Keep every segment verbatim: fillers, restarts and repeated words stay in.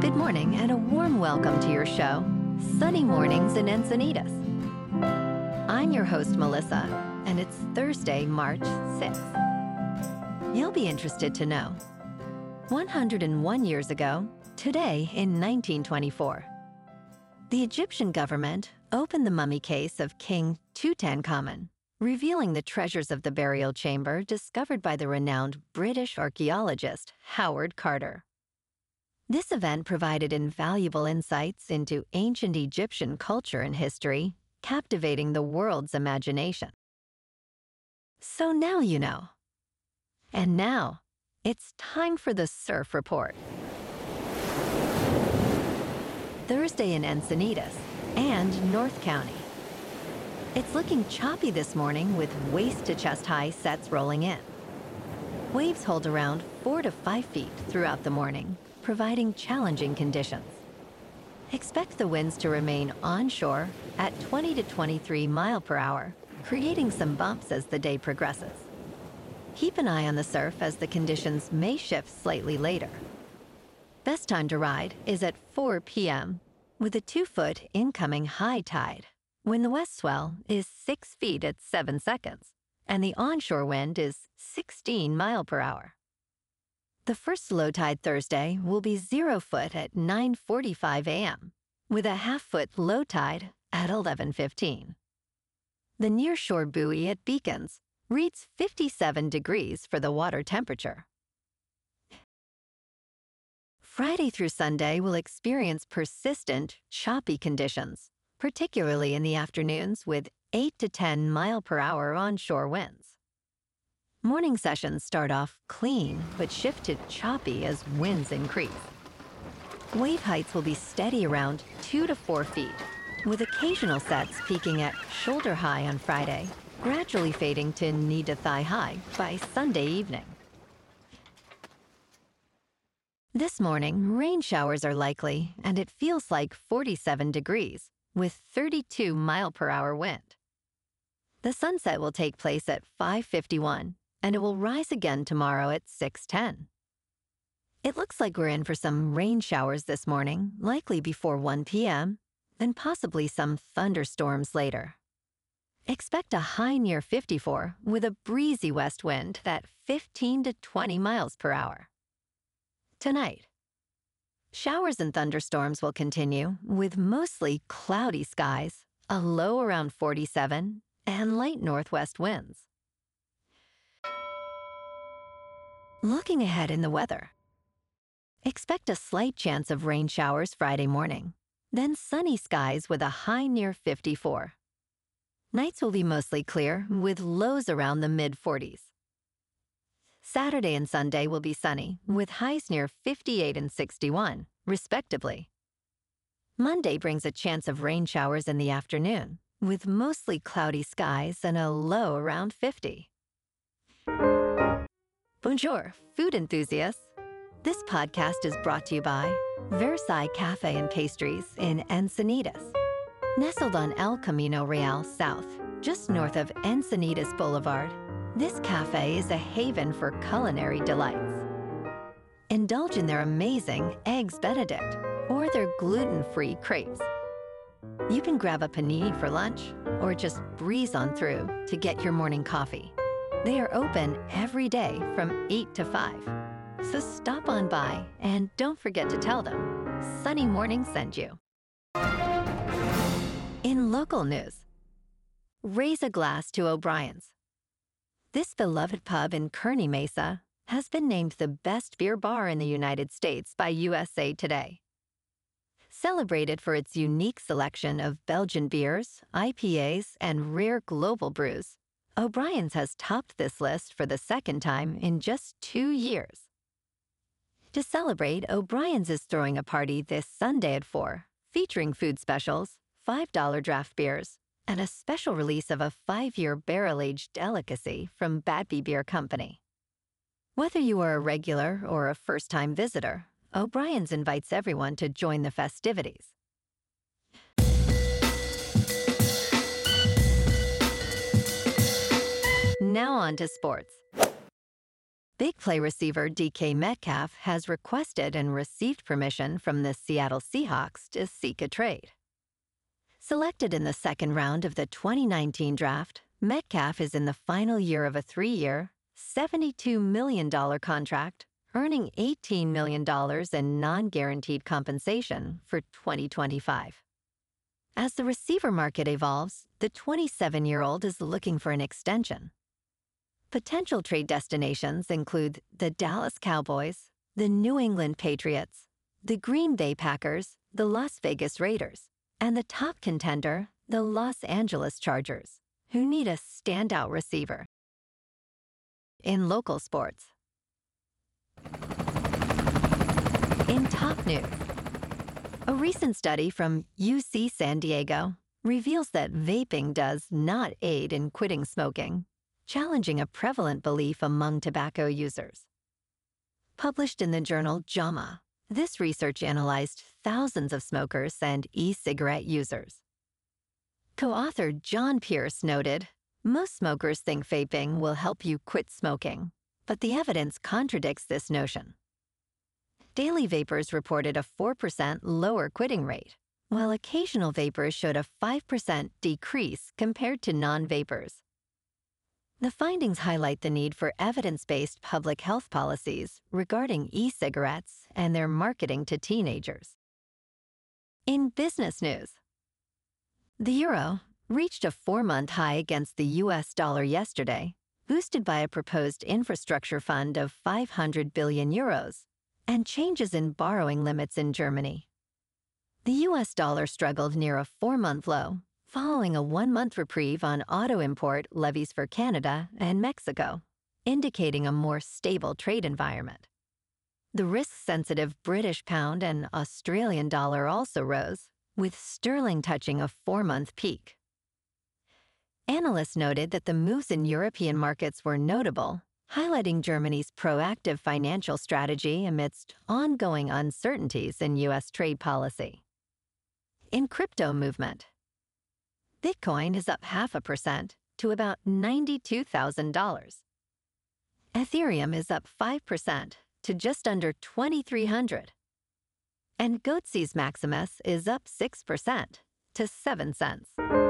Good morning and a warm welcome to your show, Sunny Mornings in Encinitas. I'm your host, Melissa, and it's Thursday, March sixth. You'll be interested to know, one hundred one years ago, today in nineteen twenty-four, the Egyptian government opened the mummy case of King Tutankhamun, revealing the treasures of the burial chamber discovered by the renowned British archaeologist Howard Carter. This event provided invaluable insights into ancient Egyptian culture and history, captivating the world's imagination. So now you know. And now, it's time for the Surf Report. Thursday in Encinitas and North County. It's looking choppy this morning with waist-to-chest-high sets rolling in. Waves hold around four to five feet throughout the morning, providing challenging conditions. Expect the winds to remain onshore at twenty to twenty-three miles per hour, creating some bumps as the day progresses. Keep an eye on the surf as the conditions may shift slightly later. Best time to ride is at four p.m. with a two-foot incoming high tide, when the west swell is six feet at seven seconds, and the onshore wind is sixteen miles per hour. The first low tide Thursday will be zero foot at nine forty-five a.m., with a half-foot low tide at eleven fifteen. The nearshore buoy at Beacons reads fifty-seven degrees for the water temperature. Friday through Sunday will experience persistent, choppy conditions, particularly in the afternoons with eight to ten miles per hour onshore winds. Morning sessions start off clean, but shift to choppy as winds increase. Wave heights will be steady around two to four feet, with occasional sets peaking at shoulder high on Friday, gradually fading to knee to thigh high by Sunday evening. This morning, rain showers are likely, and it feels like forty-seven degrees, with thirty-two miles per hour wind. The sunset will take place at five fifty-one, and it will rise again tomorrow at six ten. It looks like we're in for some rain showers this morning, likely before one p.m., then possibly some thunderstorms later. Expect a high near fifty-four with a breezy west wind at fifteen to twenty miles per hour. Tonight, showers and thunderstorms will continue with mostly cloudy skies, a low around forty-seven, and light northwest winds. Looking ahead in the weather. Expect a slight chance of rain showers Friday morning, then sunny skies with a high near fifty-four. Nights will be mostly clear with lows around the mid forties. Saturday and Sunday will be sunny with highs near fifty-eight and sixty-one, respectively. Monday brings a chance of rain showers in the afternoon with mostly cloudy skies and a low around fifty. Bonjour, food enthusiasts. This podcast is brought to you by Versailles Cafe and Pastries in Encinitas. Nestled on El Camino Real South, just north of Encinitas Boulevard, this cafe is a haven for culinary delights. Indulge in their amazing Eggs Benedict or their gluten-free crepes. You can grab a panini for lunch or just breeze on through to get your morning coffee. They are open every day from eight to five. So stop on by and don't forget to tell them Sunny Morning sent you. In local news, raise a glass to O'Brien's. This beloved pub in Kearny Mesa has been named the best beer bar in the United States by U S A Today. Celebrated for its unique selection of Belgian beers, I P As, and rare global brews, O'Brien's has topped this list for the second time in just two years. To celebrate, O'Brien's is throwing a party this Sunday at four, featuring food specials, five dollar draft beers, and a special release of a five-year barrel-aged delicacy from Badby Beer Company. Whether you are a regular or a first-time visitor, O'Brien's invites everyone to join the festivities. Now on to sports. Big play receiver D K Metcalf has requested and received permission from the Seattle Seahawks to seek a trade. Selected in the second round of the twenty nineteen draft, Metcalf is in the final year of a three-year, seventy-two million dollars contract, earning eighteen million dollars in non-guaranteed compensation for twenty twenty-five. As the receiver market evolves, the twenty-seven-year-old is looking for an extension. Potential trade destinations include the Dallas Cowboys, the New England Patriots, the Green Bay Packers, the Las Vegas Raiders, and the top contender, the Los Angeles Chargers, who need a standout receiver. In local sports. In top news, a recent study from U C San Diego reveals that vaping does not aid in quitting smoking, challenging a prevalent belief among tobacco users. Published in the journal JAMA, this research analyzed thousands of smokers and e-cigarette users. Co-author John Pierce noted, most smokers think vaping will help you quit smoking, but the evidence contradicts this notion. Daily vapers reported a four percent lower quitting rate, while occasional vapers showed a five percent decrease compared to non-vapers. The findings highlight the need for evidence-based public health policies regarding e-cigarettes and their marketing to teenagers. In business news, the euro reached a four-month high against the U S dollar yesterday, boosted by a proposed infrastructure fund of five hundred billion euros and changes in borrowing limits in Germany. The U S dollar struggled near a four-month low, following a one-month reprieve on auto import levies for Canada and Mexico, indicating a more stable trade environment. The risk-sensitive British pound and Australian dollar also rose, with sterling touching a four-month peak. Analysts noted that the moves in European markets were notable, highlighting Germany's proactive financial strategy amidst ongoing uncertainties in U S trade policy. In crypto movement, Bitcoin is up half a percent to about ninety-two thousand dollars. Ethereum is up five percent to just under twenty-three hundred dollars. And Goatse's Maximus is up six percent to seven cents.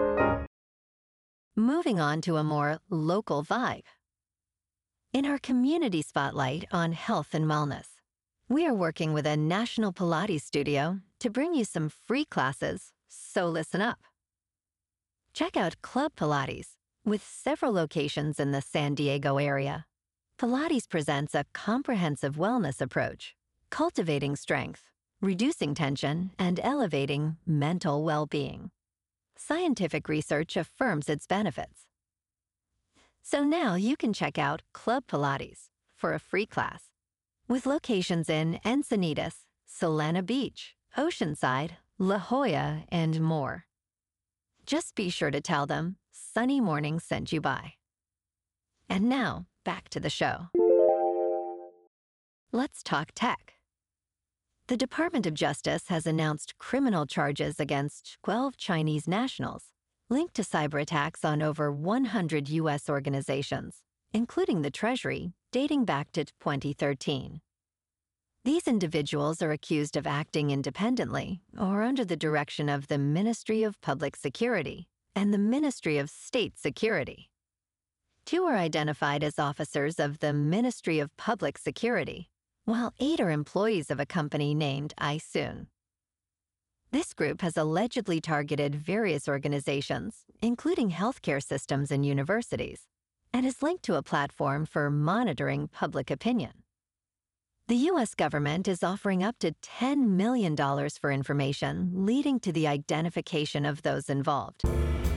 Moving on to a more local vibe. In our community spotlight on health and wellness, we are working with a national Pilates studio to bring you some free classes, so listen up. Check out Club Pilates, with several locations in the San Diego area. Pilates presents a comprehensive wellness approach, cultivating strength, reducing tension, and elevating mental well-being. Scientific research affirms its benefits. So now you can check out Club Pilates for a free class, with locations in Encinitas, Solana Beach, Oceanside, La Jolla, and more. Just be sure to tell them Sunny Morning sent you by. And now, back to the show. Let's talk tech. The Department of Justice has announced criminal charges against twelve Chinese nationals linked to cyber attacks on over one hundred U S organizations, including the Treasury, dating back to twenty thirteen. These individuals are accused of acting independently or under the direction of the Ministry of Public Security and the Ministry of State Security. Two are identified as officers of the Ministry of Public Security, while eight are employees of a company named iSoon. This group has allegedly targeted various organizations, including healthcare systems and universities, and is linked to a platform for monitoring public opinion. The U S government is offering up to ten million dollars for information leading to the identification of those involved.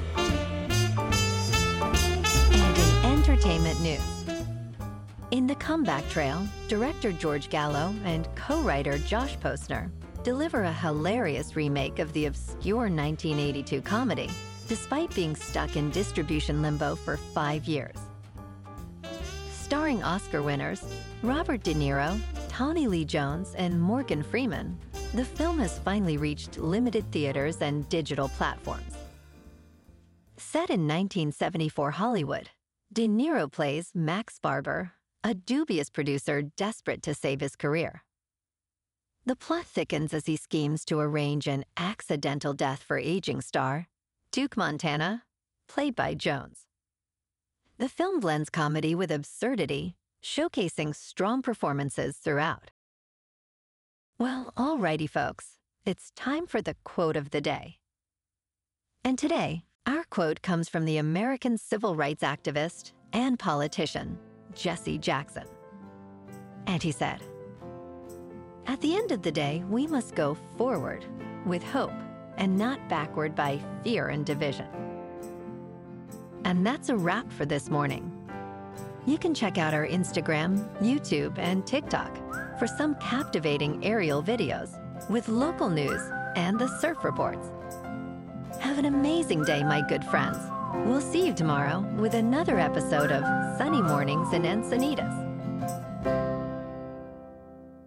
And in entertainment news, in The Comeback Trail, director George Gallo and co-writer Josh Posner deliver a hilarious remake of the obscure nineteen eighty-two comedy, despite being stuck in distribution limbo for five years. Starring Oscar winners Robert De Niro, Tommy Lee Jones, and Morgan Freeman, the film has finally reached limited theaters and digital platforms. Set in nineteen seventy-four Hollywood, De Niro plays Max Barber, a dubious producer desperate to save his career. The plot thickens as he schemes to arrange an accidental death for aging star, Duke Montana, played by Jones. The film blends comedy with absurdity, showcasing strong performances throughout. Well, alrighty, folks, it's time for the quote of the day. And today, our quote comes from the American civil rights activist and politician, Jesse Jackson. And he said, "At the end of the day, we must go forward with hope and not backward by fear and division." And that's a wrap for this morning. You can check out our Instagram, YouTube, and TikTok for some captivating aerial videos with local news and the surf reports. Have an amazing day, my good friends. We'll see you tomorrow with another episode of Sunny Mornings in Encinitas.